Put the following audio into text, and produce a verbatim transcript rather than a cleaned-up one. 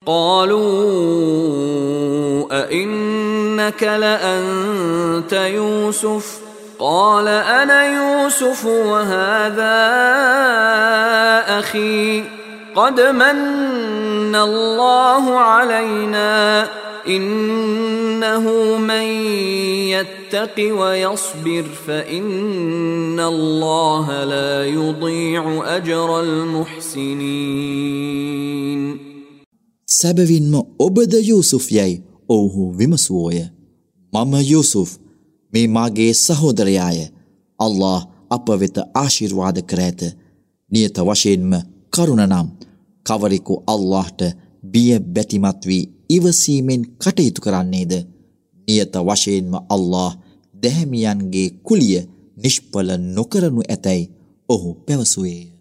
قالوا أئنك لأنت يوسف قال أنا يوسف وهذا أخي قد من الله علينا إنه من يتق ويصبر فإن الله لا يضيع أجر المحسنين. සැබවින්ම ඔබද යූසුෆ් යයි ඔවුහු විමසුවෝය. මම යූසුෆ් මේ මාගේ සහෝදරයාය. අල්ලාහ් අප වෙත ආශිර්වාද කර ඇත. නියත වශයෙන්ම කරුණ නම් කවරෙකු අල්ලාහ්ට බිය බැතිමත් වී ඉවසීමෙන් කටයුතු කරන්නේද? නියත වශයෙන්ම අල්ලාහ් දැහැමියන්ගේ කුලිය නිෂ්ඵල නොකරනු ඇතැයි ඔහු පැවසුවේය.